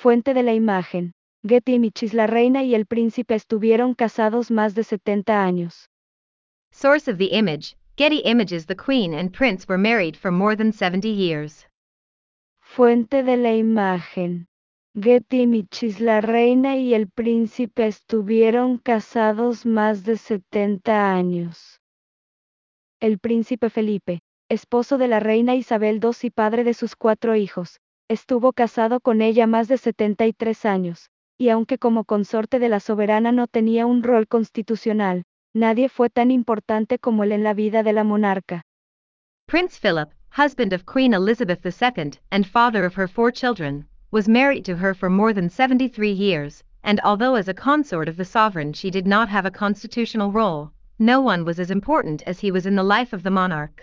Fuente de la imagen. Getty Images. La reina y el príncipe estuvieron casados más de 70 años. Source of the image, Getty Images. The Queen and Prince were married for more than 70 years. Fuente de la imagen. Getty Images. La reina y el príncipe estuvieron casados más de 70 años. El príncipe Felipe, esposo de la reina Isabel II y padre de sus 4 hijos, estuvo casado con ella más de 73 años, y aunque como consorte de la soberana no tenía un rol constitucional, nadie fue tan importante como él en la vida de la monarca. Prince Philip, husband of Queen Elizabeth II and father of her 4 children, was married to her for more than 73 years, and although as a consort of the sovereign she did not have a constitutional role, no one was as important as he was in the life of the monarch.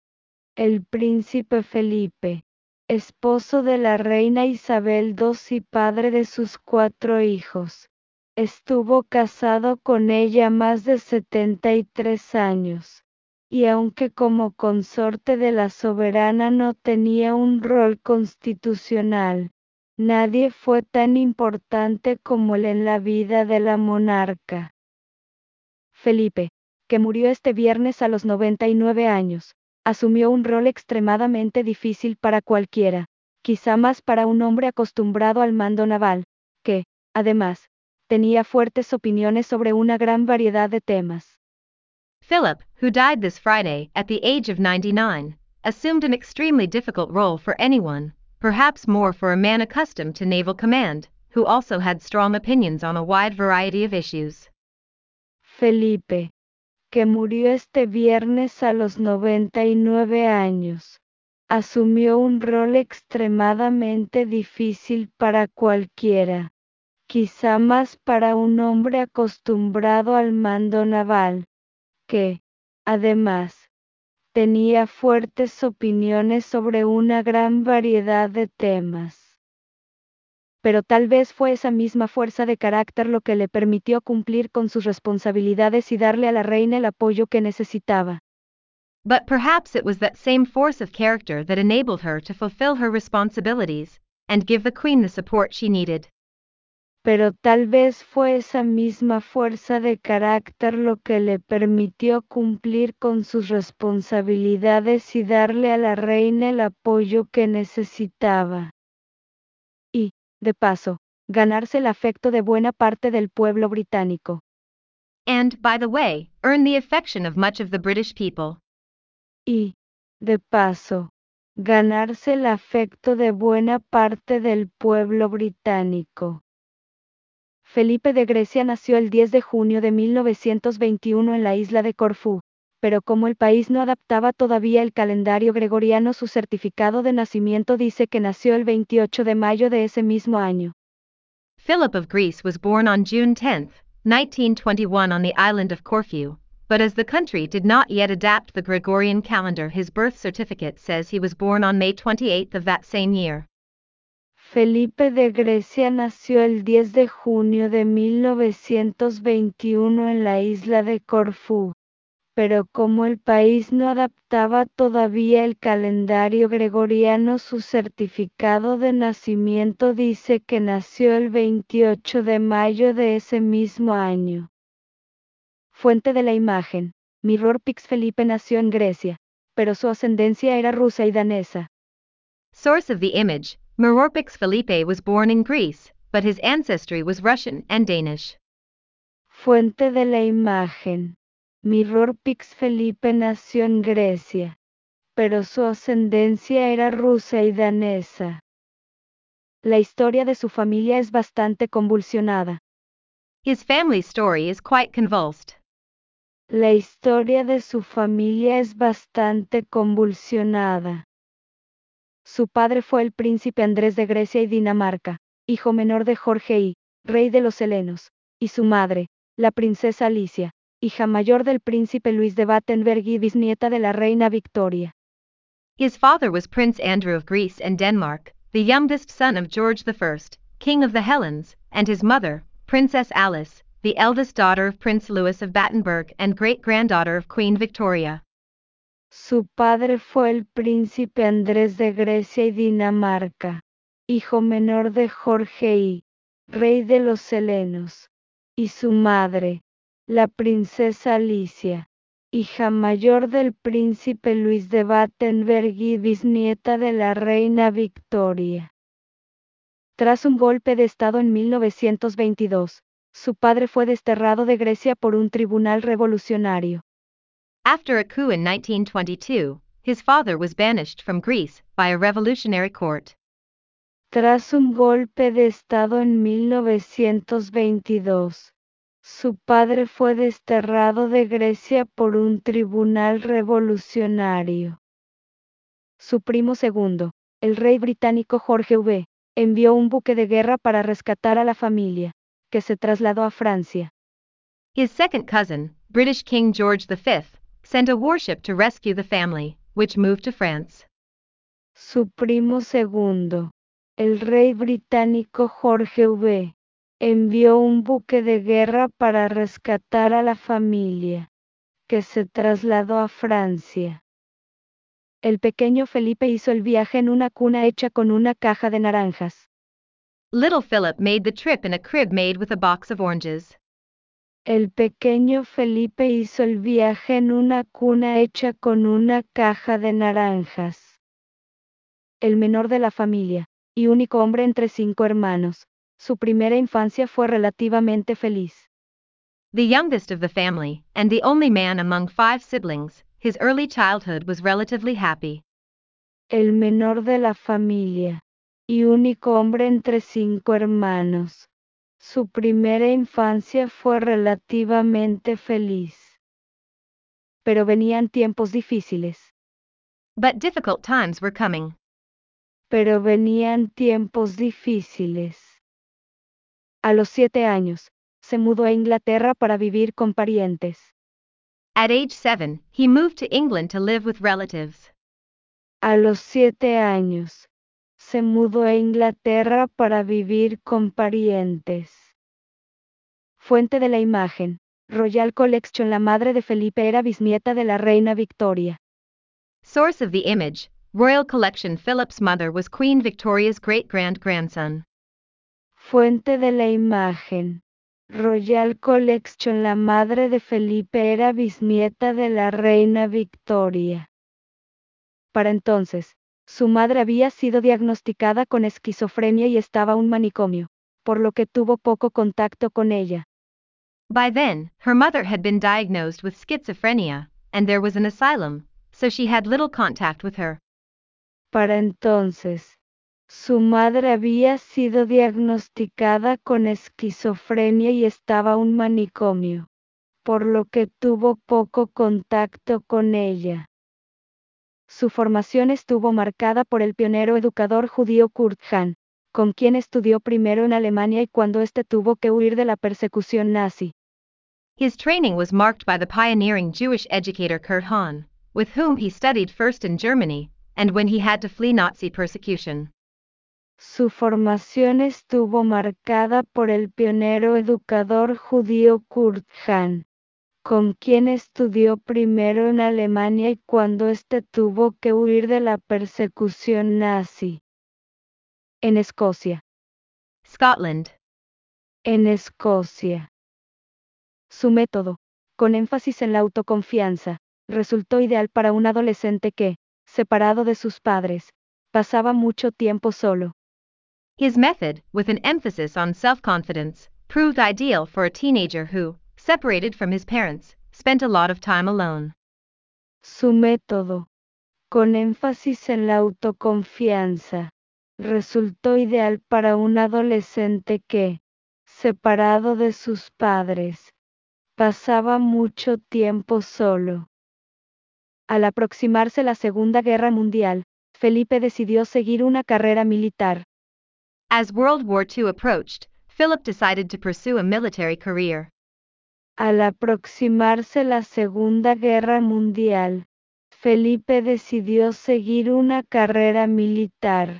El príncipe Felipe, esposo de la reina Isabel II y padre de sus 4 hijos, estuvo casado con ella más de 73 años, y aunque como consorte de la soberana no tenía un rol constitucional, nadie fue tan importante como él en la vida de la monarca. Felipe, que murió este viernes a los 99 años, asumió un rol extremadamente difícil para cualquiera, quizá más para un hombre acostumbrado al mando naval, que, además, tenía fuertes opiniones sobre una gran variedad de temas. Philip, who died this Friday at the age of 99, assumed an extremely difficult role for anyone, perhaps more for a man accustomed to naval command, who also had strong opinions on a wide variety of issues. Felipe, que murió este viernes a los 99 años, asumió un rol extremadamente difícil para cualquiera, quizá más para un hombre acostumbrado al mando naval, que, además, tenía fuertes opiniones sobre una gran variedad de temas. Pero tal vez fue esa misma fuerza de carácter lo que le permitió cumplir con sus responsabilidades y darle a la reina el apoyo que necesitaba. But perhaps it was that same force of character that enabled her to fulfill her responsibilities and give the Queen the support she needed. Pero tal vez fue esa misma fuerza de carácter lo que le permitió cumplir con sus responsabilidades y darle a la reina el apoyo que necesitaba. Y, de paso, ganarse el afecto de buena parte del pueblo británico. And, by the way, earn the affection of much of the British people. Y, de paso, ganarse el afecto de buena parte del pueblo británico. Felipe de Grecia nació el 10 de junio de 1921 en la isla de Corfú, pero como el país no adaptaba todavía el calendario gregoriano, su certificado de nacimiento dice que nació el 28 de mayo de ese mismo año. Philip of Greece was born on June 10, 1921 on the island of Corfu, but as the country did not yet adapt the Gregorian calendar, his birth certificate says he was born on May 28 of that same year. Felipe de Grecia nació el 10 de junio de 1921 en la isla de Corfú, pero como el país no adaptaba todavía el calendario gregoriano, su certificado de nacimiento dice que nació el 28 de mayo de ese mismo año. Fuente de la imagen. Mirror Pics. Felipe nació en Grecia, pero su ascendencia era rusa y danesa. Source of the image, Merope Felipe was born in Greece, but his ancestry was Russian and Danish. Fuente de la imagen. Mirror Pics. Felipe nació en Grecia, pero su ascendencia era rusa y danesa. La historia de su familia es bastante convulsionada. His family story is quite convulsed. La historia de su familia es bastante convulsionada. Su padre fue el príncipe Andrés de Grecia y Dinamarca, hijo menor de Jorge I, rey de los helenos, y su madre, la princesa Alicia, hija mayor del príncipe Luis de Battenberg y bisnieta de la reina Victoria. His father was Prince Andrew of Greece and Denmark, the youngest son of George I, King of the Hellenes, and his mother, Princess Alice, the eldest daughter of Prince Louis of Battenberg and great-granddaughter of Queen Victoria. Su padre fue el príncipe Andrés de Grecia y Dinamarca, hijo menor de Jorge I, rey de los helenos, y su madre, la princesa Alicia, hija mayor del príncipe Luis de Battenberg y bisnieta de la reina Victoria. Tras un golpe de estado en 1922, su padre fue desterrado de Grecia por un tribunal revolucionario. After a coup in 1922, his father was banished from Greece by a revolutionary court. Tras un golpe de estado en 1922, su padre fue desterrado de Grecia por un tribunal revolucionario. Su primo segundo, el rey británico Jorge V, envió un buque de guerra para rescatar a la familia, que se trasladó a Francia. His second cousin, British King George V, sent a warship to rescue the family, which moved to France. Su primo segundo, el rey británico Jorge V, envió un buque de guerra para rescatar a la familia, que se trasladó a Francia. El pequeño Felipe hizo el viaje en una cuna hecha con una caja de naranjas. Little Philip made the trip in a crib made with a box of oranges. El pequeño Felipe hizo el viaje en una cuna hecha con una caja de naranjas. El menor de la familia, y único hombre entre 5 hermanos, su primera infancia fue relativamente feliz. The youngest of the family, and the only man among 5 siblings, his early childhood was relatively happy. El menor de la familia, y único hombre entre 5 hermanos, su primera infancia fue relativamente feliz. Pero venían tiempos difíciles. But difficult times were coming. Pero venían tiempos difíciles. A los 7 años, se mudó a Inglaterra para vivir con parientes. At age 7, he moved to England to live with relatives. A los 7 años, se mudó a Inglaterra para vivir con parientes. Fuente de la imagen, Royal Collection. La madre de Felipe era bisnieta de la reina Victoria. Source of the image, Royal Collection. Philip's mother was Queen Victoria's great-grandson. Fuente de la imagen, Royal Collection. La madre de Felipe era bisnieta de la reina Victoria. Para entonces, su madre había sido diagnosticada con esquizofrenia y estaba en un manicomio, por lo que tuvo poco contacto con ella. By then, her mother had been diagnosed with schizophrenia, and there was an asylum, so she had little contact with her. Para entonces, su madre había sido diagnosticada con esquizofrenia y estaba en un manicomio, por lo que tuvo poco contacto con ella. Su formación estuvo marcada por el pionero educador judío Kurt Hahn, con quien estudió primero en Alemania y cuando éste tuvo que huir de la persecución nazi. His training was marked by the pioneering Jewish educator Kurt Hahn, with whom he studied first in Germany, and when he had to flee Nazi persecution. Su formación estuvo marcada por el pionero educador judío Kurt Hahn, con quien estudió primero en Alemania y cuando éste tuvo que huir de la persecución nazi. En Escocia. Scotland. En Escocia. Su método, con énfasis en la autoconfianza, resultó ideal para un adolescente que, separado de sus padres, pasaba mucho tiempo solo. His method, with an emphasis on self-confidence, proved ideal for a teenager who, separated from his parents, spent a lot of time alone. Su método, con énfasis en la autoconfianza, resultó ideal para un adolescente que, separado de sus padres, pasaba mucho tiempo solo. Al aproximarse la Segunda Guerra Mundial, Felipe decidió seguir una carrera militar. As World War II approached, Philip decided to pursue a military career. Al aproximarse la Segunda Guerra Mundial, Felipe decidió seguir una carrera militar.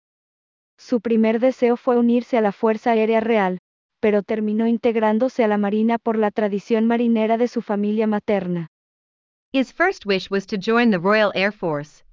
Su primer deseo fue unirse a la Fuerza Aérea Real, pero terminó integrándose a la Marina por la tradición marinera de su familia materna. His first wish was to join the Royal Air Force,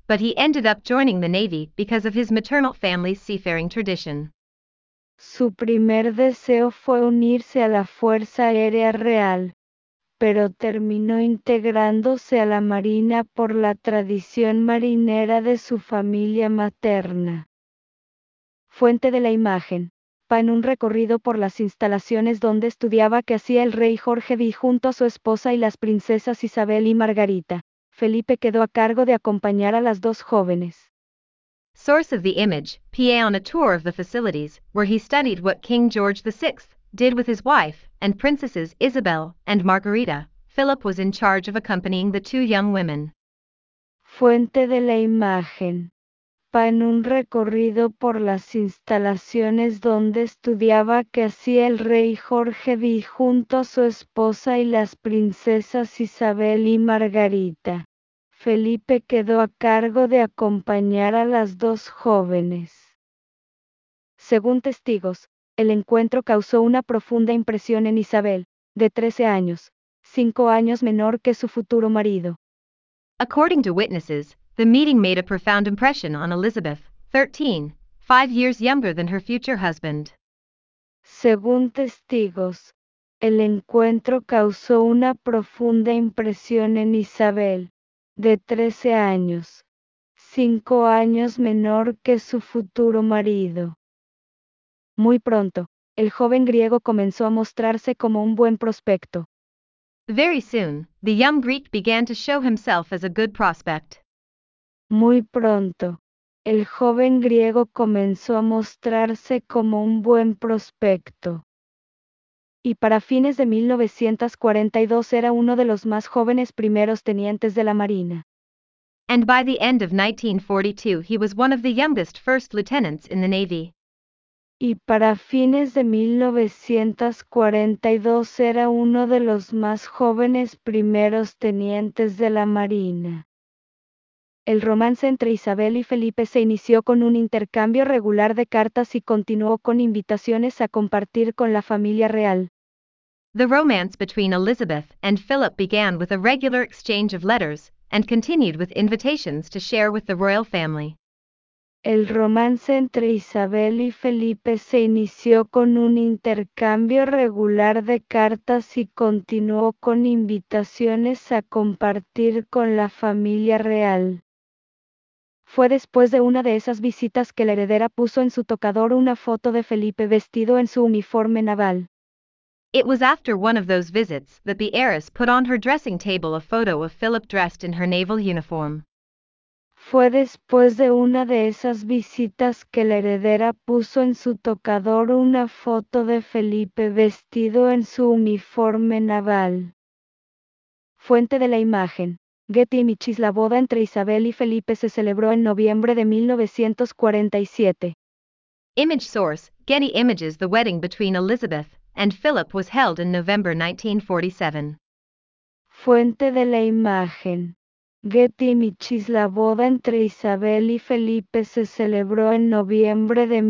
but he ended up joining the Navy because of his maternal family's seafaring tradition. Su primer deseo fue unirse a la Fuerza Aérea Real, pero terminó integrándose a la Marina por la tradición marinera de su familia materna. Fuente de la imagen. En un recorrido por las instalaciones donde estudiaba que hacía el rey Jorge V junto a su esposa y las princesas Isabel y Margarita, Felipe quedó a cargo de acompañar a las dos jóvenes. Source of the image, PA on a tour of the facilities, where he studied what King George VI did with his wife and princesses Isabel and Margarita. Philip was in charge of accompanying the two young women. Fuente de la imagen. En un recorrido por las instalaciones donde estudiaba que hacía el rey Jorge V junto a su esposa y las princesas Isabel y Margarita, Felipe quedó a cargo de acompañar a las dos jóvenes. Según testigos, el encuentro causó una profunda impresión en Isabel, de 13 años, 5 años menor que su futuro marido. According to witnesses, the meeting made a profound impression on Elizabeth, 13, 5 years younger than her future husband. Según testigos, el encuentro causó una profunda impresión en Isabel, de 13 años, 5 años menor que su futuro marido. Muy pronto, el joven griego comenzó a mostrarse como un buen prospecto. Very soon, the young Greek began to show himself as a good prospect. Muy pronto, el joven griego comenzó a mostrarse como un buen prospecto. Y para fines de 1942 era uno de los más jóvenes primeros tenientes de la Marina. And by the end of 1942 he was one of the youngest first lieutenants in the Navy. Y para fines de 1942 era uno de los más jóvenes primeros tenientes de la Marina. El romance entre Isabel y Felipe se inició con un intercambio regular de cartas y continuó con invitaciones a compartir con la familia real. The romance between Elizabeth and Philip began with a regular exchange of letters, and continued with invitations to share with the royal family. El romance entre Isabel y Felipe se inició con un intercambio regular de cartas y continuó con invitaciones a compartir con la familia real. Fue después de una de esas visitas que la heredera puso en su tocador una foto de Felipe vestido en su uniforme naval. It was after one of those visits that the heiress put on her dressing table a photo of Philip dressed in her naval uniform. Fue después de una de esas visitas que la heredera puso en su tocador una foto de Felipe vestido en su uniforme naval. Fuente de la imagen. Getty Images. La boda entre Isabel y Felipe se celebró en noviembre de 1947. Image source, Getty Images. The wedding between Elizabeth and Philip was held in November 1947. Fuente de la imagen. Getty Images. La boda entre Isabel y Felipe se celebró en noviembre de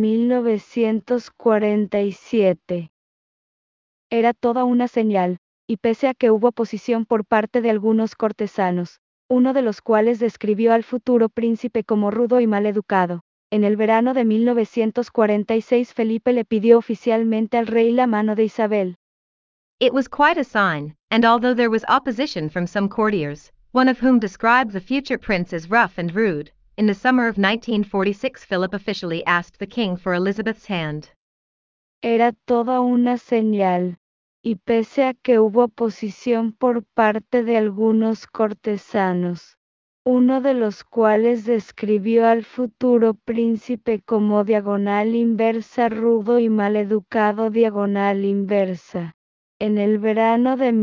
1947. Era toda una señal, y pese a que hubo oposición por parte de algunos cortesanos, uno de los cuales describió al futuro príncipe como rudo y mal educado, en el verano de 1946 Felipe le pidió oficialmente al rey la mano de Isabel. It was quite a sign, and although there was opposition from some courtiers, one of whom described the future prince as rough and rude, in the summer of 1946 Philip officially asked the king for Elizabeth's hand. Era toda una señal, y pese a que hubo oposición por parte de algunos cortesanos, uno de los cuales describió al futuro príncipe como diagonal inversa rudo y maleducado diagonal inversa. En el verano de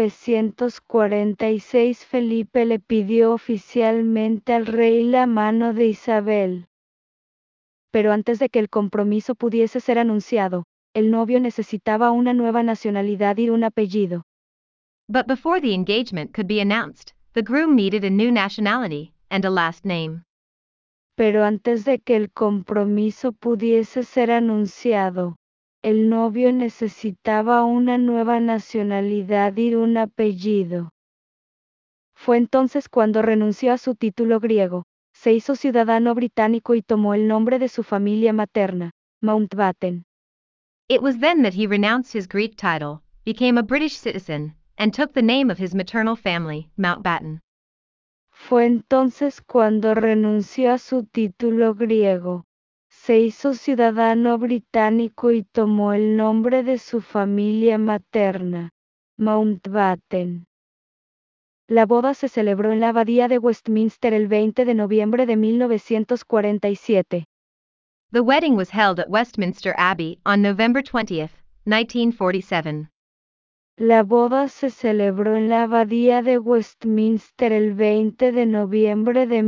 1946 Felipe le pidió oficialmente al rey la mano de Isabel. Pero antes de que el compromiso pudiese ser anunciado, el novio necesitaba una nueva nacionalidad y un apellido. But before the engagement could be announced, the groom needed a new nationality and a last name. Pero antes de que el compromiso pudiese ser anunciado, el novio necesitaba una nueva nacionalidad y un apellido. Fue entonces cuando renunció a su título griego, se hizo ciudadano británico y tomó el nombre de su familia materna, Mountbatten. It was then that he renounced his Greek title, became a British citizen, and took the name of his maternal family, Mountbatten. Fue entonces cuando renunció a su título griego, se hizo ciudadano británico y tomó el nombre de su familia materna, Mountbatten. La boda se celebró en la Abadía de Westminster el 20 de noviembre de 1947. The wedding was held at Westminster Abbey on November 20, 1947. La boda se celebró en la Abadía de Westminster el 20 de noviembre de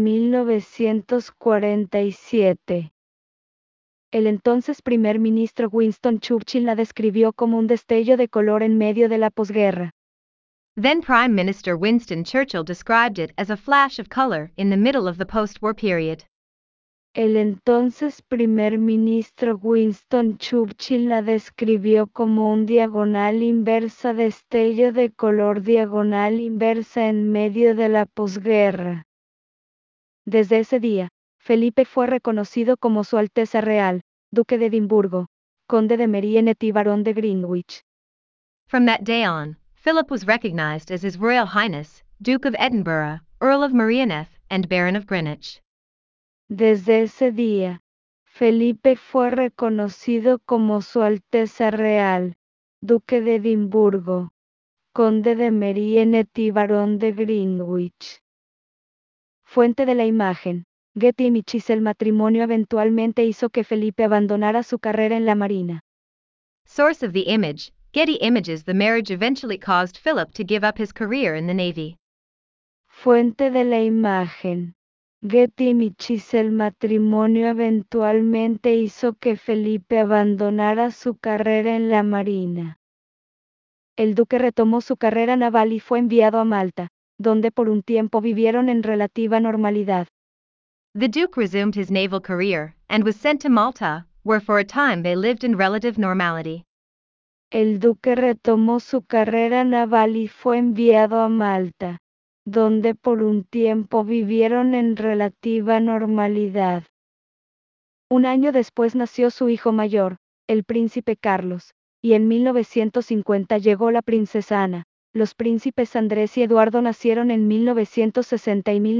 1947. El entonces primer ministro Winston Churchill la describió como un destello de color en medio de la posguerra. Then Prime Minister Winston Churchill described it as a flash of color in the middle of the post-war period. El entonces primer ministro Winston Churchill la describió como un diagonal inversa destello de color diagonal inversa en medio de la posguerra. Desde ese día, Felipe fue reconocido como Su Alteza Real, Duque de Edimburgo, Conde de Merioneth y Barón de Greenwich. From that day on, Philip was recognized as His Royal Highness, Duke of Edinburgh, Earl of Merioneth, and Baron of Greenwich. Desde ese día, Felipe fue reconocido como Su Alteza Real, Duque de Edimburgo, Conde de Merioneth y Barón de Greenwich. Fuente de la imagen. Getty Images. El matrimonio eventualmente hizo que Felipe abandonara su carrera en la Marina. Source of the image, Getty Images. The marriage eventually caused Philip to give up his career in the Navy. Fuente de la imagen. Getty Images. El matrimonio eventualmente hizo que Felipe abandonara su carrera en la Marina. El duque retomó su carrera naval y fue enviado a Malta, donde por un tiempo vivieron en relativa normalidad. The Duke resumed his naval career and was sent to Malta, where for a time they lived in relative normality. El duque retomó su carrera naval y fue enviado a Malta, donde por un tiempo vivieron en relativa normalidad. Un año después nació su hijo mayor, el príncipe Carlos, y en 1950 llegó la princesa Ana. Los príncipes Andrés y Eduardo nacieron en 1960 y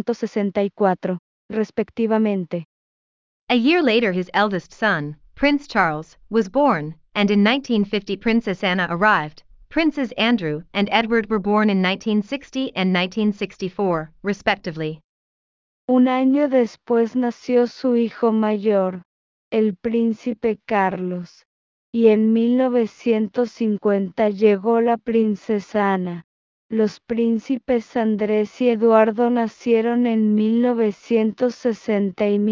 1964, respectivamente. A year later his eldest son, Prince Charles, was born, and in 1950 Princess Anna arrived. Princes Andrew and Edward were born in 1960 and 1964, respectively. Un año después nació su hijo mayor, el príncipe Carlos, y en 1950 llegó la princesa Ana. Los príncipes Andrés y Eduardo nacieron en 1960 y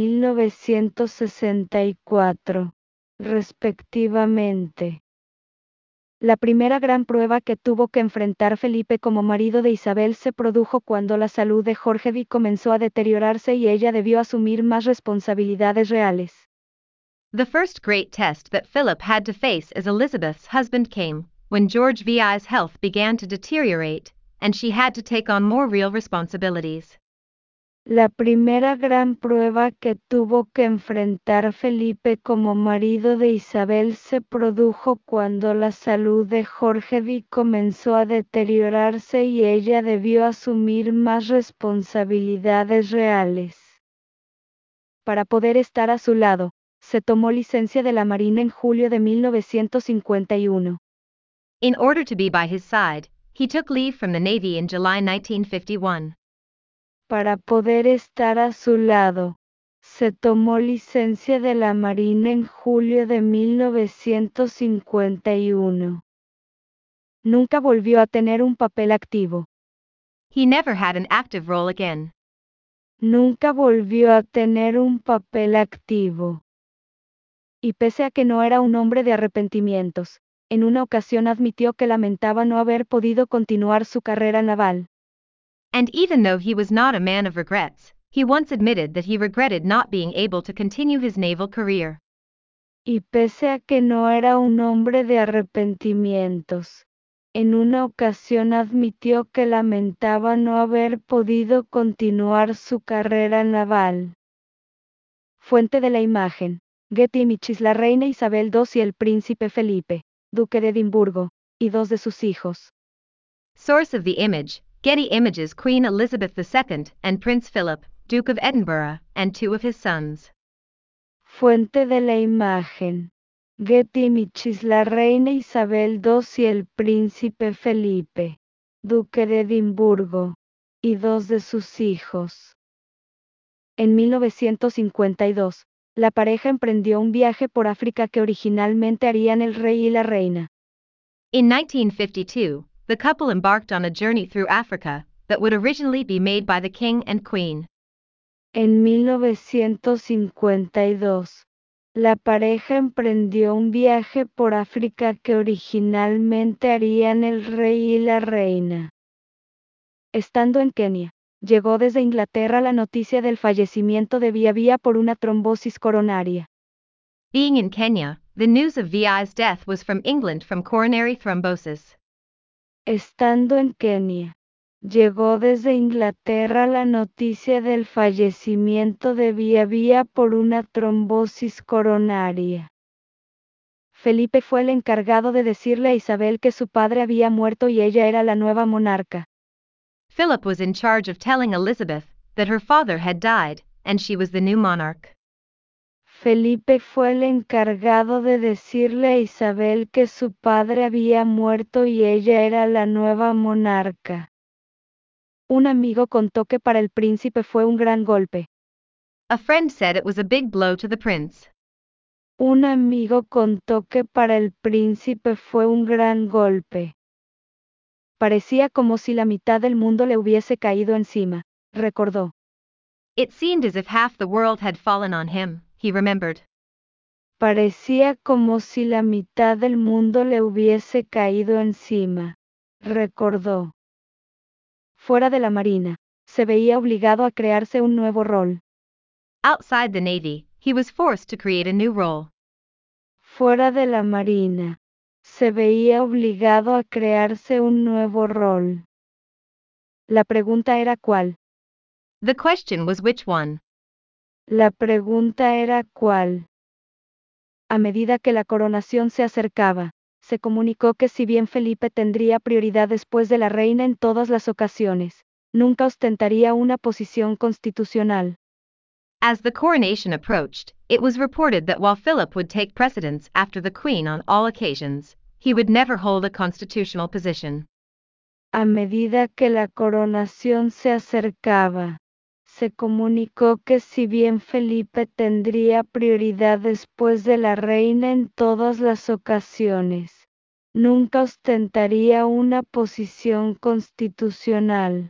1964, respectivamente. La primera gran prueba que tuvo que enfrentar Felipe como marido de Isabel se produjo cuando la salud de Jorge comenzó a deteriorarse y ella debió asumir más responsabilidades reales. The first great test that Philip had to face as Elizabeth's husband came when George VI's health began to deteriorate, and she had to take on more real responsibilities. La primera gran prueba que tuvo que enfrentar Felipe como marido de Isabel se produjo cuando la salud de Jorge comenzó a deteriorarse y ella debió asumir más responsabilidades reales. Para poder estar a su lado, se tomó licencia de la Marina en julio de 1951. In order to be by his side, he took leave from the Navy in July 1951. Para poder estar a su lado, se tomó licencia de la Marina en julio de 1951. Nunca volvió a tener un papel activo. He never had an active role again. Nunca volvió a tener un papel activo. Y pese a que no era un hombre de arrepentimientos, en una ocasión admitió que lamentaba no haber podido continuar su carrera naval. And even though he was not a man of regrets, he once admitted that he regretted not being able to continue his naval career. Y pese a que no era un hombre de arrepentimientos, En una ocasión admitió que lamentaba no haber podido continuar su carrera naval. Fuente de la imagen. Getty Images. La reina Isabel II y el príncipe Felipe, duque de Edimburgo, y dos de sus hijos. Source of the image, Getty Images. Queen Elizabeth II and Prince Philip, Duke of Edinburgh, and two of his sons. Fuente de la imagen. Getty Images. La reina Isabel II y el príncipe Felipe, duque de Edimburgo, y dos de sus hijos. En 1952, la pareja emprendió un viaje por África que originalmente harían el rey y la reina. In 1952, the couple embarked on a journey through Africa that would originally be made by the king and queen. En 1952, la pareja emprendió un viaje por África que originalmente harían el rey y la reina. Estando en Kenia, llegó desde Inglaterra la noticia del fallecimiento de Via por una trombosis coronaria. Being in Kenya, the news of VI's death was from England from coronary thrombosis. Estando en Kenia, llegó desde Inglaterra la noticia del fallecimiento de Via por una trombosis coronaria. Felipe fue el encargado de decirle a Isabel que su padre había muerto y ella era la nueva monarca. Philip was in charge of telling Elizabeth that her father had died, and she was the new monarch. Felipe fue el encargado de decirle a Isabel que su padre había muerto y ella era la nueva monarca. Un amigo contó que para el príncipe fue un gran golpe. A friend said it was a big blow to the prince. Un amigo contó que para el príncipe fue un gran golpe. Parecía como si la mitad del mundo le hubiese caído encima, recordó. It seemed as if half the world had fallen on him, he remembered. Parecía como si la mitad del mundo le hubiese caído encima, recordó. Fuera de la marina, se veía obligado a crearse un nuevo rol. Outside the Navy, he was forced to create a new role. Fuera de la marina, se veía obligado a crearse un nuevo rol. La pregunta era ¿cuál? The question was which one? La pregunta era ¿cuál? A medida que la coronación se acercaba, se comunicó que si bien Felipe tendría prioridad después de la reina en todas las ocasiones, nunca ostentaría una posición constitucional. As the coronation approached, it was reported that while Philip would take precedence after the Queen on all occasions, he would never hold a constitutional position. A medida que la coronación se acercaba, se comunicó que si bien Felipe tendría prioridad después de la reina en todas las ocasiones, nunca ostentaría una posición constitucional.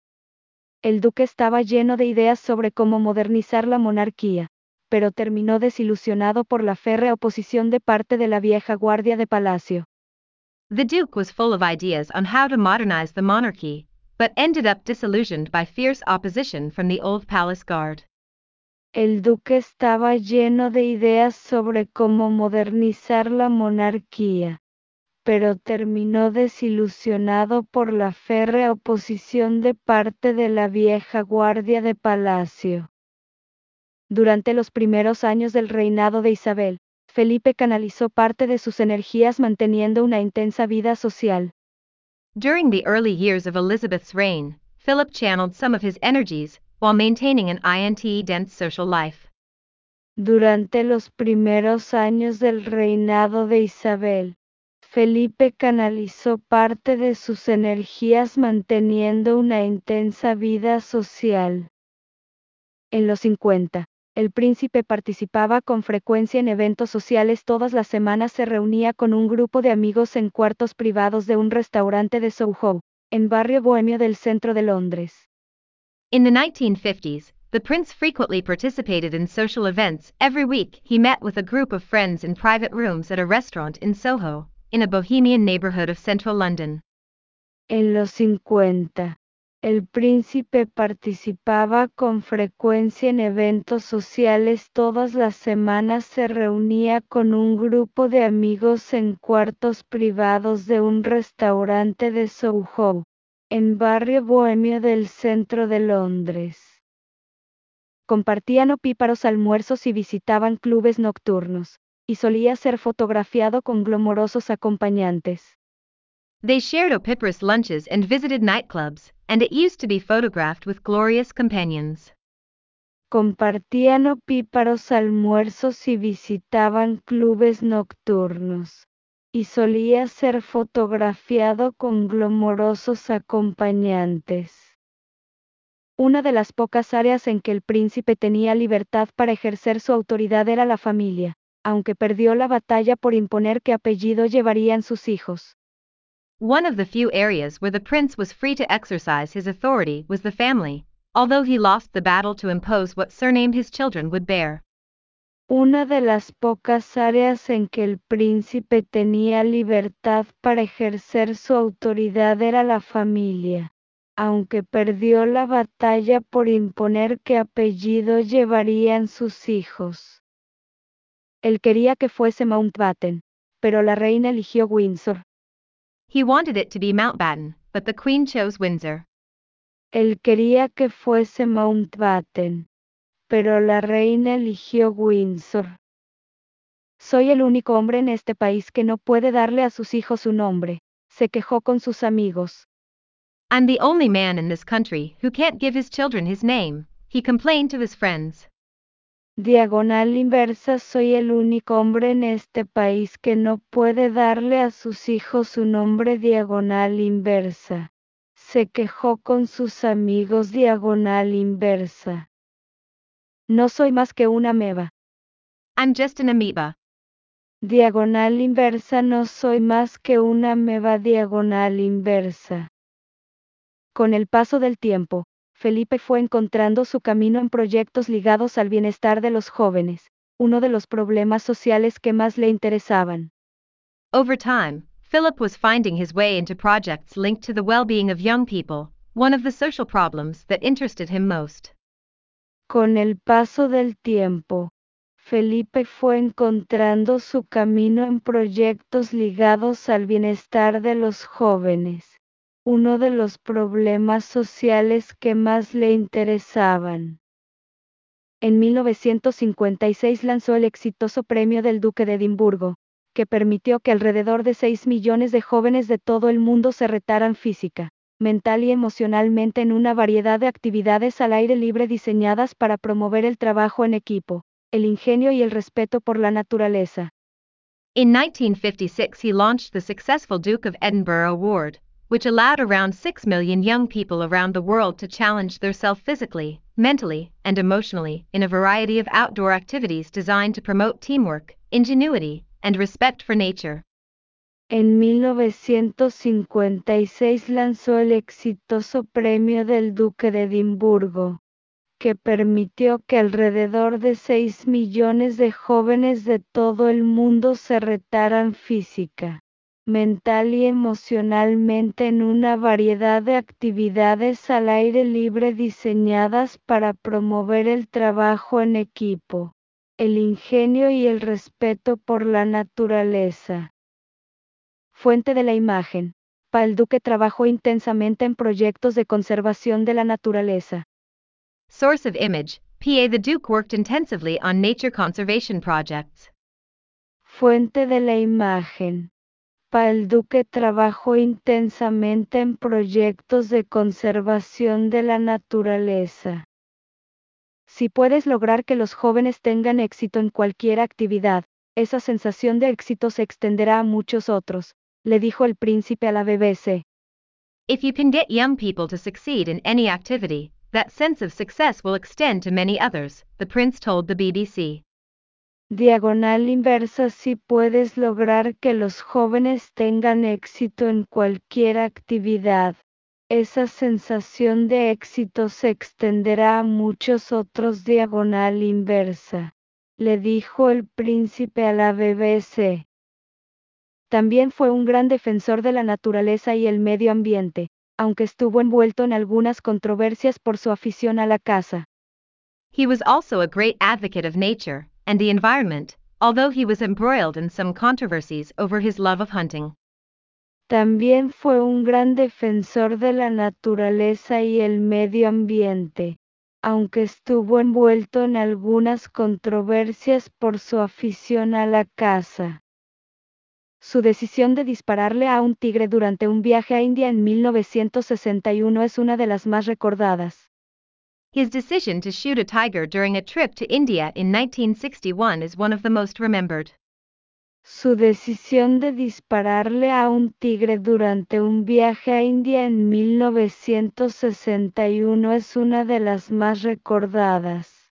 El duque estaba lleno de ideas sobre cómo modernizar la monarquía, pero terminó desilusionado por la férrea oposición de parte de la vieja guardia de palacio. The Duke was full of ideas on how to modernize the monarchy, but ended up disillusioned by fierce opposition from the old palace guard. El duque estaba lleno de ideas sobre cómo modernizar la monarquía, pero terminó desilusionado por la férrea oposición de parte de la vieja guardia de palacio. Durante los primeros años del reinado de Isabel, Felipe canalizó parte de sus energías manteniendo una intensa vida social. During the early years of Elizabeth's reign, Philip channeled some of his energies while maintaining an intense social life. Durante los primeros años del reinado de Isabel, Felipe canalizó parte de sus energías manteniendo una intensa vida social. En los 50, el príncipe participaba con frecuencia en eventos sociales. Todas las semanas se reunía con un grupo de amigos en cuartos privados de un restaurante de Soho, en barrio bohemio del centro de Londres. In the 1950s, the prince frequently participated in social events. Every week he met with a group of friends in private rooms at a restaurant in Soho, in a bohemian neighborhood of central London. En los 50, El príncipe participaba con frecuencia en eventos sociales. Todas las semanas se reunía con un grupo de amigos en cuartos privados de un restaurante de Soho, en barrio bohemio del centro de Londres. Compartían opíparos almuerzos y visitaban clubes nocturnos, y solía ser fotografiado con glamorosos acompañantes. They shared opiparous lunches and visited nightclubs, and it used to be photographed with glorious companions. Compartían opíparos almuerzos y visitaban clubes nocturnos, y solía ser fotografiado con glamorosos acompañantes. Una de las pocas áreas en que el príncipe tenía libertad para ejercer su autoridad era la familia, aunque perdió la batalla por imponer qué apellido llevarían sus hijos. One of the few areas where the prince was free to exercise his authority was the family, although he lost the battle to impose what surname his children would bear. Una de las pocas áreas en que el príncipe tenía libertad para ejercer su autoridad era la familia, aunque perdió la batalla por imponer qué apellido llevarían sus hijos. Él quería que fuese Mountbatten, pero la reina eligió Windsor. He wanted it to be Mountbatten, but the queen chose Windsor. Él quería que fuese Mountbatten, pero la reina eligió Windsor. Soy el único hombre en este país que no puede darle a sus hijos un nombre, se quejó con sus amigos. I'm the only man in this country who can't give his children his name, he complained to his friends. Diagonal inversa. Soy el único hombre en este país que no puede darle a sus hijos su nombre. Diagonal inversa. Se quejó con sus amigos. Diagonal inversa. No soy más que una ameba. I'm just an amoeba. Diagonal inversa. No soy más que una ameba. Diagonal inversa. Con el paso del tiempo, Felipe fue encontrando su camino en proyectos ligados al bienestar de los jóvenes, uno de los problemas sociales que más le interesaban. Over time, Philip was finding his way into projects linked to the well-being of young people, one of the social problems that interested him most. Con el paso del tiempo, Felipe fue encontrando su camino en proyectos ligados al bienestar de los jóvenes, uno de los problemas sociales que más le interesaban. En 1956 lanzó el exitoso Premio del Duque de Edimburgo, que permitió que alrededor de 6 millones de jóvenes de todo el mundo se retaran física, mental y emocionalmente en una variedad de actividades al aire libre diseñadas para promover el trabajo en equipo, el ingenio y el respeto por la naturaleza. In 1956 he launched the successful Duke of Edinburgh Award, which allowed around 6 million young people around the world to challenge themselves physically, mentally, and emotionally in a variety of outdoor activities designed to promote teamwork, ingenuity, and respect for nature. En 1956 lanzó el exitoso Premio del Duque de Edimburgo, que permitió que alrededor de 6 millones de jóvenes de todo el mundo se retaran física, mental y emocionalmente en una variedad de actividades al aire libre diseñadas para promover el trabajo en equipo, el ingenio y el respeto por la naturaleza. Fuente de la imagen. El Duque trabajó intensamente en proyectos de conservación de la naturaleza. Source of image, PA The Duke worked intensively on nature conservation projects. Fuente de la imagen. El Duque trabajó intensamente en proyectos de conservación de la naturaleza. Si puedes lograr que los jóvenes tengan éxito en cualquier actividad, esa sensación de éxito se extenderá a muchos otros, le dijo el príncipe a la BBC. If you can get young people to succeed in any activity, that sense of success will extend to many others, the prince told the BBC. Diagonal inversa. Si puedes lograr que los jóvenes tengan éxito en cualquier actividad, esa sensación de éxito se extenderá a muchos otros. Diagonal inversa, le dijo el príncipe a la BBC. También fue un gran defensor de la naturaleza y el medio ambiente, aunque estuvo envuelto en algunas controversias por su afición a la caza. He was also a great advocate of nature and the environment, although he was embroiled in some controversies over his love of hunting. También fue un gran defensor de la naturaleza y el medio ambiente, aunque estuvo envuelto en algunas controversias por su afición a la caza. Su decisión de dispararle a un tigre durante un viaje a India en 1961 es una de las más recordadas. His decision to shoot a tiger during a trip to India in 1961 is one of the most remembered. Su decisión de dispararle a un tigre durante un viaje a India en 1961 es una de las más recordadas.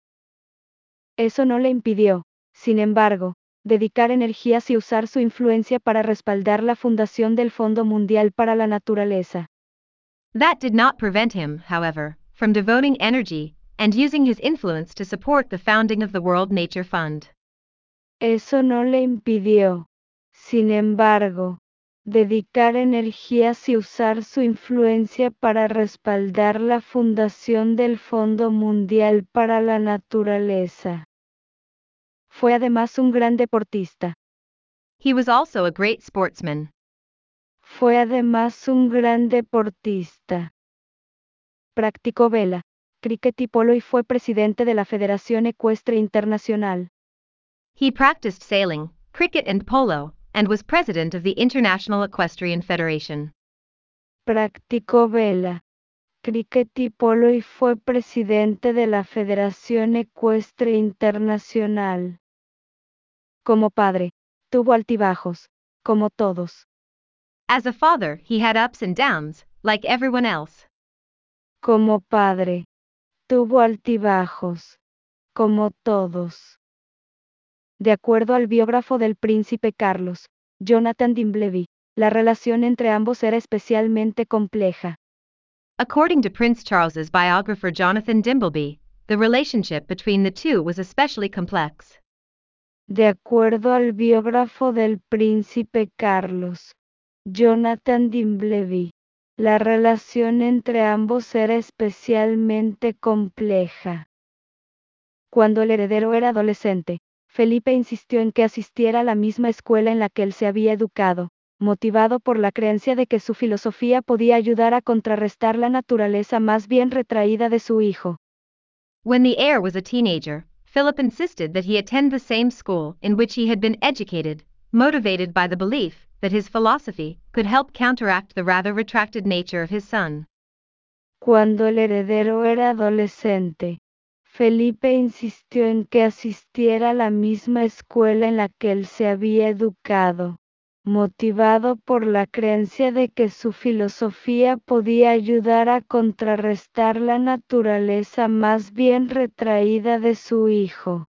Eso no le impidió, sin embargo, dedicar energías y usar su influencia para respaldar la fundación del Fondo Mundial para la Naturaleza. That did not prevent him, however, from devoting energy and using his influence to support the founding of the World Nature Fund. Eso no le impidió, sin embargo, dedicar energías y usar su influencia para respaldar la fundación del Fondo Mundial para la Naturaleza. Fue además un gran deportista. He was also a great sportsman. Fue además un gran deportista. Practicó vela, cricket y polo y fue presidente de la Federación Ecuestre Internacional. He practiced sailing, cricket and polo, and was president of the International Equestrian Federation. Practicó vela, cricket y polo y fue presidente de la Federación Ecuestre Internacional. Como padre, tuvo altibajos, como todos. As a father, he had ups and downs, like everyone else. Como padre, tuvo altibajos, como todos. De acuerdo al biógrafo del príncipe Carlos, Jonathan Dimbleby, la relación entre ambos era especialmente compleja. According to Prince Charles's biographer Jonathan Dimbleby, the relationship between the two was especially complex. De acuerdo al biógrafo del príncipe Carlos, Jonathan Dimbleby, la relación entre ambos era especialmente compleja. Cuando el heredero era adolescente, Felipe insistió en que asistiera a la misma escuela en la que él se había educado, motivado por la creencia de que su filosofía podía ayudar a contrarrestar la naturaleza más bien retraída de su hijo. When the heir was a teenager, Philip insisted that he attend the same school in which he had been educated, motivated by the belief that his philosophy could help counteract the rather retracted nature of his son. Cuando el heredero era adolescente, Felipe insistió en que asistiera a la misma escuela en la que él se había educado, motivado por la creencia de que su filosofía podía ayudar a contrarrestar la naturaleza más bien retraída de su hijo.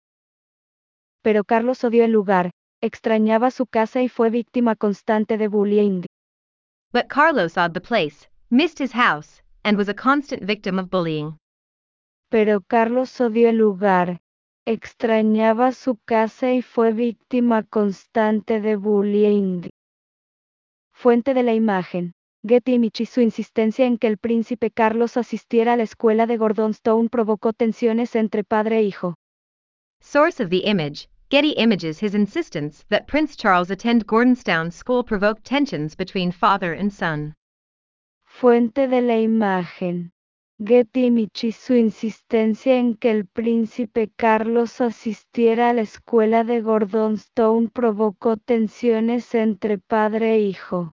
Pero Carlos odió el lugar, extrañaba su casa y fue víctima constante de bullying. But Carlos owed the place, missed his house, and was a constant victim of bullying. Pero Carlos odió el lugar, extrañaba su casa y fue víctima constante de bullying. Fuente de la imagen. Getty Images. Su insistencia en que el príncipe Carlos asistiera a la escuela de Gordonstoun provocó tensiones entre padre e hijo. Source of the image, Getty Images. His insistence that Prince Charles attend Gordonstoun School provoked tensions between father and son. Fuente de la imagen. Getty Images. Su insistencia en que el príncipe Carlos asistiera a la escuela de Gordonstoun provocó tensiones entre padre e hijo.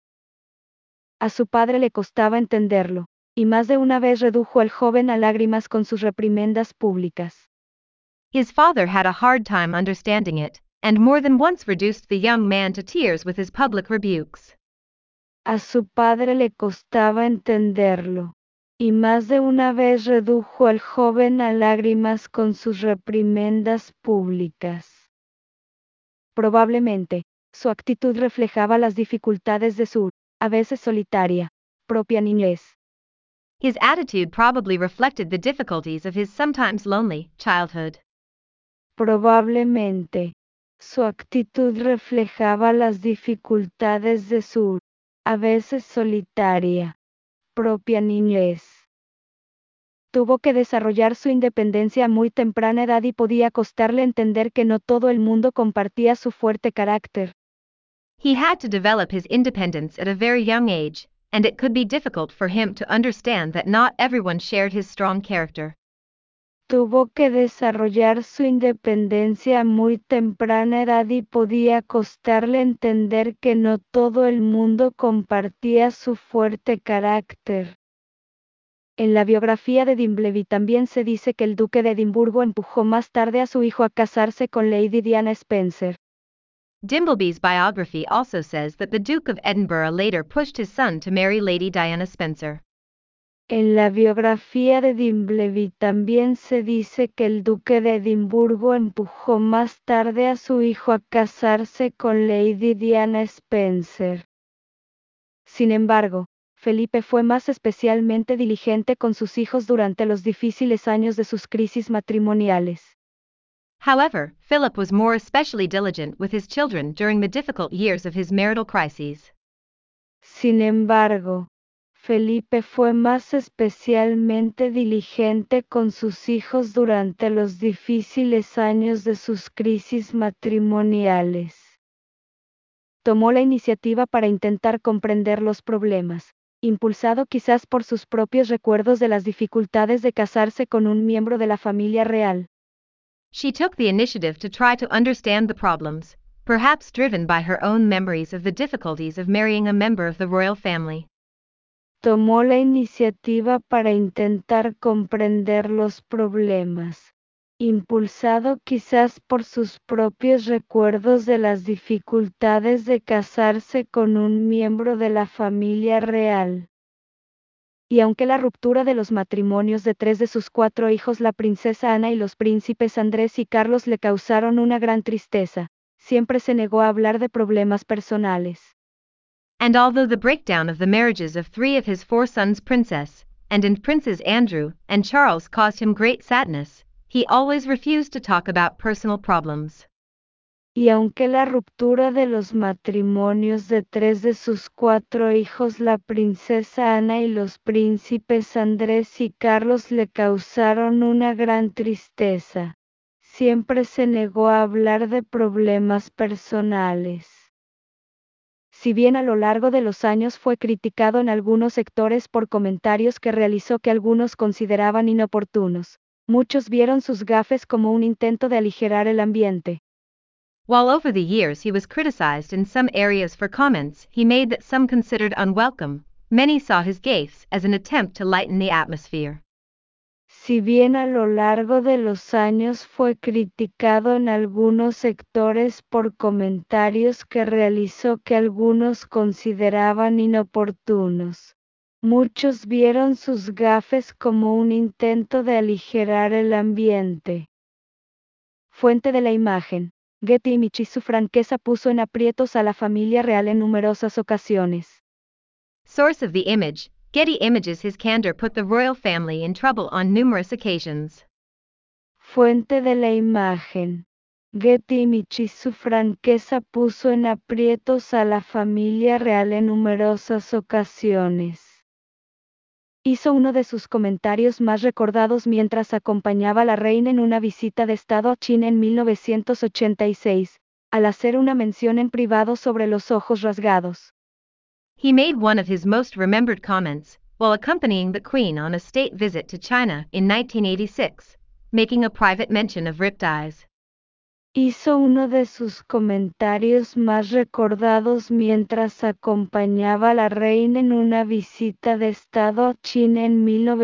A su padre le costaba entenderlo, y más de una vez redujo al joven a lágrimas con sus reprimendas públicas. His father had a hard time understanding it, and more than once reduced the young man to tears with his public rebukes. A su padre le costaba entenderlo, y más de una vez redujo al joven a lágrimas con sus reprimendas públicas. Probablemente, su actitud reflejaba las dificultades de su, a veces solitaria, propia niñez. His attitude probably reflected the difficulties of his sometimes lonely childhood. Probablemente, su actitud reflejaba las dificultades de su, a veces solitaria, propia niñez. Tuvo que desarrollar su independencia a muy temprana edad y podía costarle entender que no todo el mundo compartía su fuerte carácter. He had to develop his independence at a very young age, and it could be difficult for him to understand that not everyone shared his strong character. Tuvo que desarrollar su independencia a muy temprana edad y podía costarle entender que no todo el mundo compartía su fuerte carácter. En la biografía de Dimbleby también se dice que el duque de Edimburgo empujó más tarde a su hijo a casarse con Lady Diana Spencer. Dimbleby's biography also says that the Duke of Edinburgh later pushed his son to marry Lady Diana Spencer. En la biografía de Dimbleby también se dice que el duque de Edimburgo empujó más tarde a su hijo a casarse con Lady Diana Spencer. Sin embargo, Felipe fue más especialmente diligente con sus hijos durante los difíciles años de sus crisis matrimoniales. However, Philip was more especially diligent with his children during the difficult years of his marital crises. Sin embargo, Felipe fue más especialmente diligente con sus hijos durante los difíciles años de sus crisis matrimoniales. Tomó la iniciativa para intentar comprender los problemas, impulsado quizás por sus propios recuerdos de las dificultades de casarse con un miembro de la familia real. She took the initiative to try to understand the problems, perhaps driven by her own memories of the difficulties of marrying a member of the royal family. Tomó la iniciativa para intentar comprender los problemas, impulsado quizás por sus propios recuerdos de las dificultades de casarse con un miembro de la familia real. Y aunque la ruptura de los matrimonios de 3 de sus 4 hijos, la princesa Ana y los príncipes Andrés y Carlos, le causaron una gran tristeza, siempre se negó a hablar de problemas personales. And although the breakdown of the marriages of 3 of his 4 sons Princess, and Princes Andrew and Charles caused him great sadness, he always refused to talk about personal problems. Y aunque la ruptura de los matrimonios de 3 de sus 4 hijos, la princesa Ana y los príncipes Andrés y Carlos, le causaron una gran tristeza, siempre se negó a hablar de problemas personales. Si bien a lo largo de los años fue criticado en algunos sectores por comentarios que realizó que algunos consideraban inoportunos, muchos vieron sus gafes como un intento de aligerar el ambiente. While over the years he was criticized in some areas for comments he made that some considered unwelcome, many saw his gaffes as an attempt to lighten the atmosphere. Si bien a lo largo de los años fue criticado en algunos sectores por comentarios que realizó que algunos consideraban inoportunos, muchos vieron sus gafes como un intento de aligerar el ambiente. Fuente de la imagen: Getty Images. Su franqueza puso en aprietos a la familia real en numerosas ocasiones. Source of the image: Getty Images. His candor put the royal family in trouble on numerous occasions. Fuente de la imagen: Getty Images. Su franqueza puso en aprietos a la familia real en numerosas ocasiones. Hizo uno de sus comentarios más recordados mientras acompañaba a la reina en una visita de Estado a China en 1986, al hacer una mención en privado sobre los ojos rasgados. He made one of his most remembered comments while accompanying the Queen on a state visit to China in 1986, making a private mention of ripped eyes. Hizo uno de sus comentarios más recordados mientras acompañaba a la reina en una visita de Estado a China en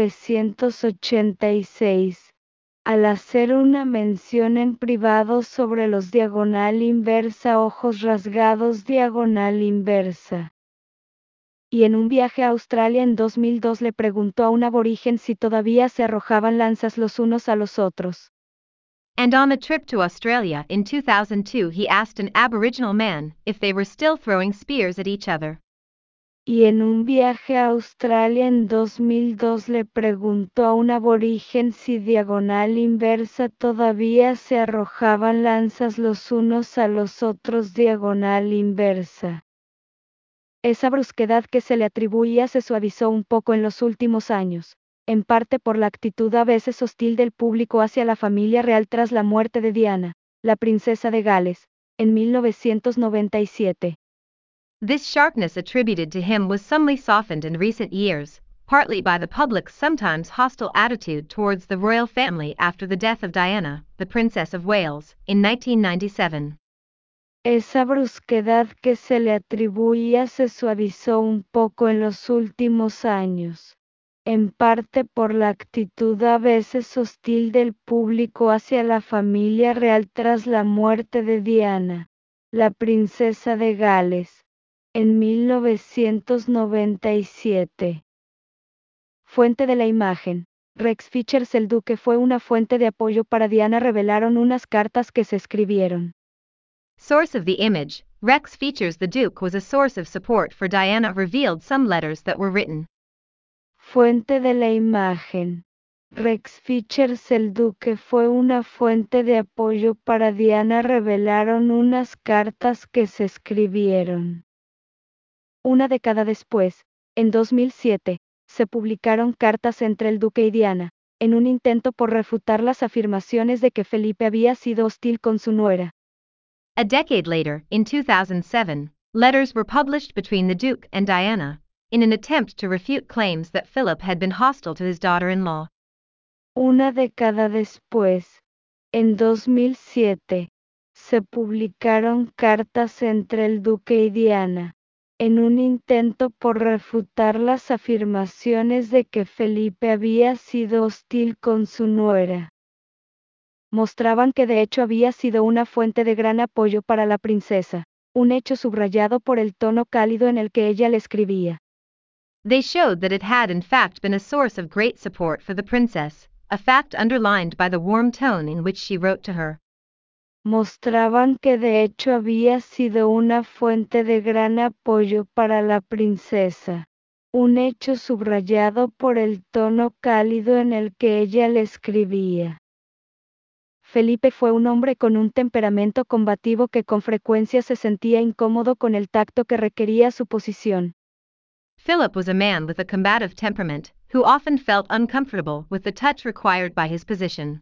1986, al hacer una mención en privado sobre los diagonal inversa ojos rasgados diagonal inversa. Y en un viaje a Australia en 2002 le preguntó a un aborigen si todavía se arrojaban lanzas los unos a los otros. And on a trip to Australia in 2002 he asked an Aboriginal man if they were still throwing spears at each other. Y en un viaje a Australia en 2002 le preguntó a un aborigen si diagonal inversa todavía se arrojaban lanzas los unos a los otros diagonal inversa. Esa brusquedad que se le atribuía se suavizó un poco en los últimos años, en parte por la actitud a veces hostil del público hacia la familia real tras la muerte de Diana, la princesa de Gales, en 1997. This sharpness attributed to him was somewhat softened in recent years, partly by the public's sometimes hostile attitude towards the royal family after the death of Diana, the Princess of Wales, in 1997. Esa brusquedad que se le atribuía se suavizó un poco en los últimos años, en parte por la actitud a veces hostil del público hacia la familia real tras la muerte de Diana, la princesa de Gales, en 1997. Fuente de la imagen. Rex Features. El duque fue una fuente de apoyo para Diana. Revelaron unas cartas que se escribieron. Source of the image. Rex Features. The Duke was a source of support for Diana. Revealed some letters that were written. Fuente de la imagen. Rex Features. El duque fue una fuente de apoyo para Diana. Revelaron unas cartas que se escribieron. Una década después, en 2007, se publicaron cartas entre el duque y Diana, en un intento por refutar las afirmaciones de que Felipe había sido hostil con su nuera. A decade later, in 2007, letters were published between the Duke and Diana, in an attempt to refute claims that Philip had been hostile to his daughter-in-law. Una década después, en 2007, se publicaron cartas entre el duque y Diana, en un intento por refutar las afirmaciones de que Felipe había sido hostil con su nuera. Mostraban que de hecho había sido una fuente de gran apoyo para la princesa, un hecho subrayado por el tono cálido en el que ella le escribía. They showed that it had in fact been a source of great support for the princess, a fact underlined by the warm tone in which she wrote to her. Mostraban que de hecho había sido una fuente de gran apoyo para la princesa, un hecho subrayado por el tono cálido en el que ella le escribía. Felipe fue un hombre con un temperamento combativo que con frecuencia se sentía incómodo con el tacto que requería su posición. Philip was a man with a combative temperament, who often felt uncomfortable with the touch required by his position.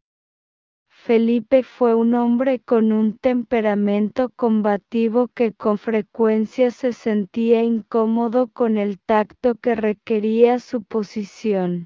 Felipe fue un hombre con un temperamento combativo que con frecuencia se sentía incómodo con el tacto que requería su posición.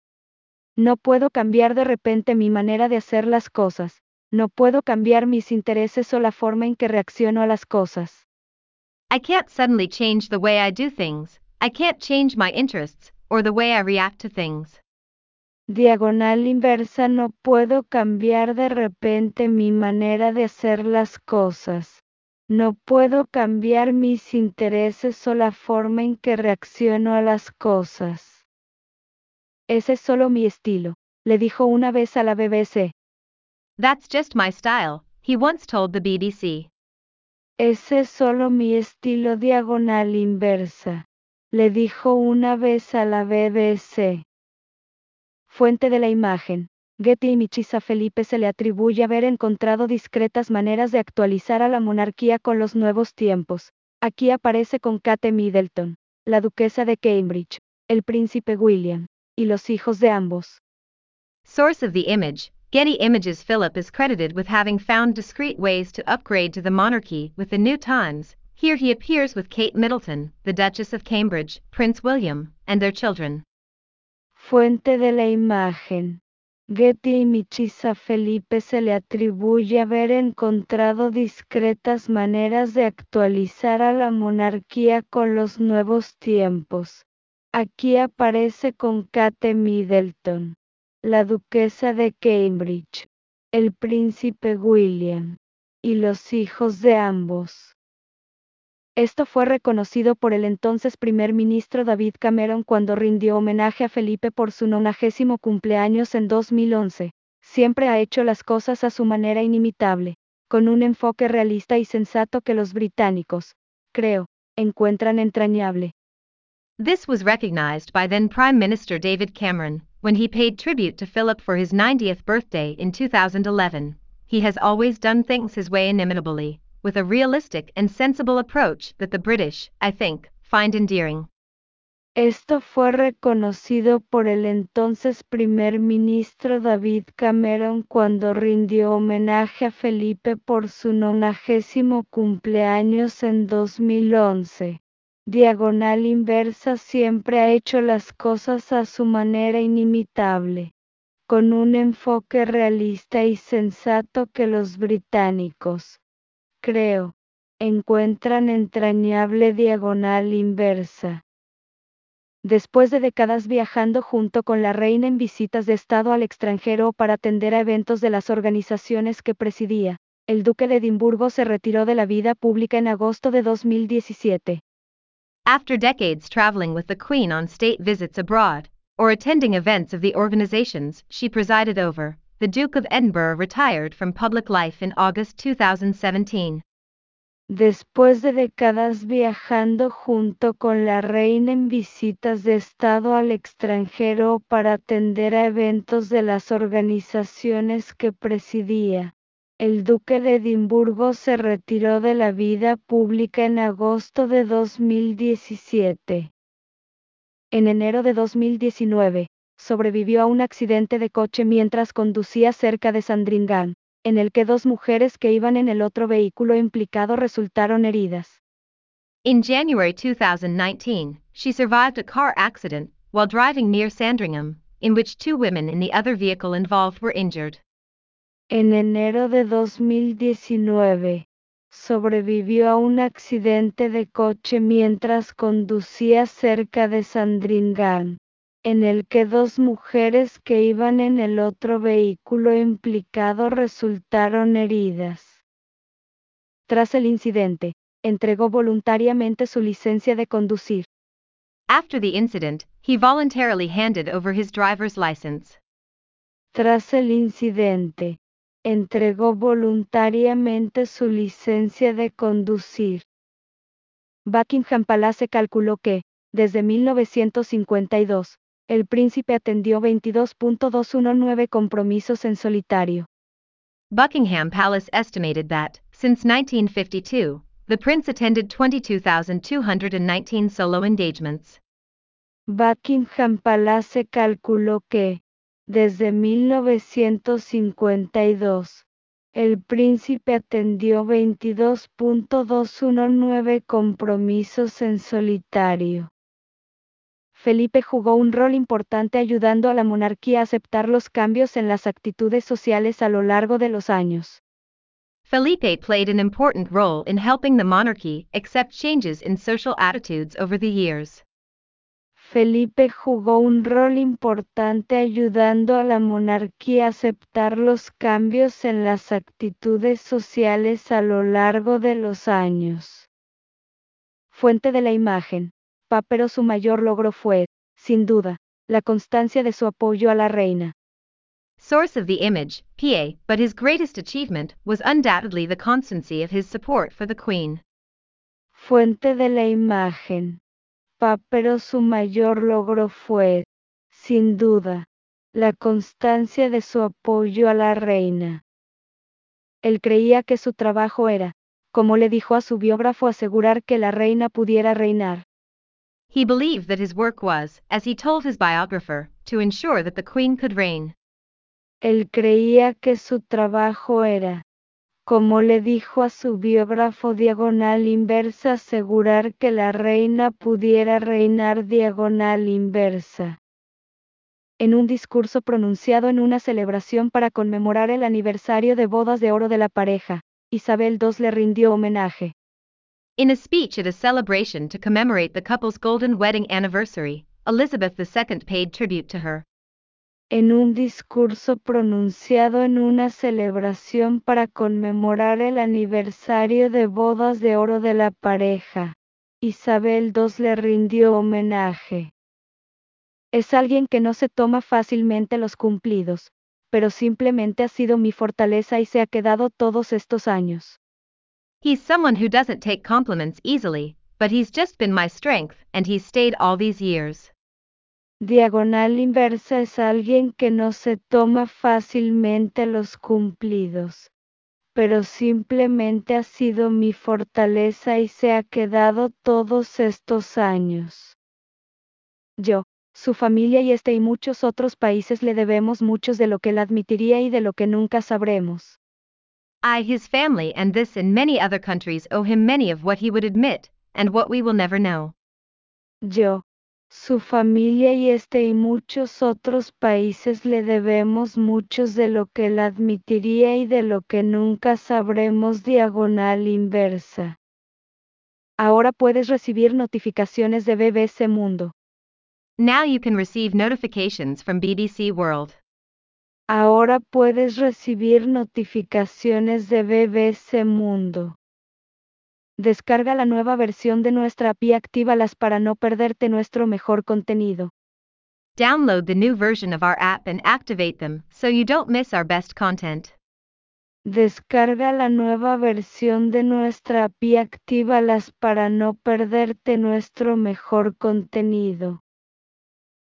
No puedo cambiar de repente mi manera de hacer las cosas, no puedo cambiar mis intereses o la forma en que reacciono a las cosas. I can't suddenly change the way I do things, I can't change my interests, or the way I react to things. Diagonal inversa. No puedo cambiar de repente mi manera de hacer las cosas. No puedo cambiar mis intereses o la forma en que reacciono a las cosas. Ese es solo mi estilo, le dijo una vez a la BBC. That's just my style, he once told the BBC. Ese es solo mi estilo. Diagonal inversa, le dijo una vez a la BBC. Fuente de la imagen. Getty Images. A Felipe se le atribuye haber encontrado discretas maneras de actualizar a la monarquía con los nuevos tiempos. Aquí aparece con Kate Middleton, la duquesa de Cambridge, el príncipe William, y los hijos de ambos. Source of the image. Getty Images. Philip is credited with having found discreet ways to upgrade to the monarchy with the new times. Here he appears with Kate Middleton, the Duchess of Cambridge, Prince William, and their children. Fuente de la imagen. Getty Images. A Felipe se le atribuye haber encontrado discretas maneras de actualizar a la monarquía con los nuevos tiempos. Aquí aparece con Kate Middleton, la duquesa de Cambridge, el príncipe William, y los hijos de ambos. Esto fue reconocido por el entonces primer ministro David Cameron cuando rindió homenaje a Felipe por su 90º cumpleaños en 2011. Siempre ha hecho las cosas a su manera inimitable, con un enfoque realista y sensato que los británicos, creo, encuentran entrañable. This was recognized by then Prime Minister David Cameron, when he paid tribute to Philip for his 90th birthday in 2011. He has always done things his way inimitably, with a realistic and sensible approach that the British, I think, find endearing. Esto fue reconocido por el entonces primer ministro David Cameron cuando rindió homenaje a Felipe por su 90º cumpleaños en 2011. Diagonal Inversa siempre ha hecho las cosas a su manera inimitable, con un enfoque realista y sensato que los británicos, creo, encuentran entrañable. Diagonal Inversa. Después de décadas viajando junto con la reina en visitas de Estado al extranjero o para atender a eventos de las organizaciones que presidía, el duque de Edimburgo se retiró de la vida pública en agosto de 2017. After decades traveling with the Queen on state visits abroad, or attending events of the organizations she presided over, the Duke of Edinburgh retired from public life in August 2017. Después de décadas viajando junto con la reina en visitas de Estado al extranjero para atender a eventos de las organizaciones que presidía, el duque de Edimburgo se retiró de la vida pública en agosto de 2017. En enero de 2019, sobrevivió a un accidente de coche mientras conducía cerca de Sandringham, en el que 2 mujeres que iban en el otro vehículo implicado resultaron heridas. In January 2019, she survived a car accident while driving near Sandringham, in which 2 women in the other vehicle involved were injured. En enero de 2019, sobrevivió a un accidente de coche mientras conducía cerca de Sandringham, en el que 2 mujeres que iban en el otro vehículo implicado resultaron heridas. Tras el incidente, entregó voluntariamente su licencia de conducir. After the incident, he voluntarily handed over his driver's license. Tras el incidente, entregó voluntariamente su licencia de conducir. Buckingham Palace calculó que, desde 1952, el príncipe atendió 22.219 compromisos en solitario. Buckingham Palace estimated that, since 1952, the prince attended 22,219 solo engagements. Buckingham Palace calculó que, desde 1952, el príncipe atendió 22.219 compromisos en solitario. Felipe jugó un rol importante ayudando a la monarquía a aceptar los cambios en las actitudes sociales a lo largo de los años. Felipe played an important role in helping the monarchy accept changes in social attitudes over the years. Felipe jugó un rol importante ayudando a la monarquía a aceptar los cambios en las actitudes sociales a lo largo de los años. Fuente de la imagen. Pero su mayor logro fue, sin duda, la constancia de su apoyo a la reina. Source of the image, PA, but his greatest achievement was undoubtedly the constancy of his support for the Queen. Fuente de la imagen. Pero su mayor logro fue, sin duda, la constancia de su apoyo a la reina. Él creía que su trabajo era, como le dijo a su biógrafo, asegurar que la reina pudiera reinar. He believed that his work was, as he told his biographer, to ensure that the Queen could reign. Él creía que su trabajo era, como le dijo a su biógrafo diagonal inversa, asegurar que la reina pudiera reinar diagonal inversa. En un discurso pronunciado en una celebración para conmemorar el aniversario de bodas de oro de la pareja, Isabel II le rindió homenaje. In a speech at a celebration to commemorate the couple's golden wedding anniversary, Elizabeth II paid tribute to her. En un discurso pronunciado en una celebración para conmemorar el aniversario de bodas de oro de la pareja, Isabel II le rindió homenaje. Es alguien que no se toma fácilmente los cumplidos, pero simplemente ha sido mi fortaleza y se ha quedado todos estos años. He's someone who doesn't take compliments easily, but he's just been my strength and he's stayed all these years. Diagonal inversa es alguien que no se toma fácilmente los cumplidos, pero simplemente ha sido mi fortaleza y se ha quedado todos estos años. Yo, su familia y muchos otros países le debemos muchos de lo que él admitiría y de lo que nunca sabremos. I, his family, and this and many other countries owe him many of what he would admit, and what we will never know. Yo, su familia y muchos otros países le debemos muchos de lo que él admitiría y de lo que nunca sabremos. Diagonal inversa. Ahora puedes recibir notificaciones de BBC Mundo. Now you can receive notifications from BBC World. Ahora puedes recibir notificaciones de BBC Mundo. Descarga la nueva versión de nuestra app y actívalas para no perderte nuestro mejor contenido. Download the new version of our app and activate them so you don't miss our best content. Descarga la nueva versión de nuestra app y actívalas para no perderte nuestro mejor contenido.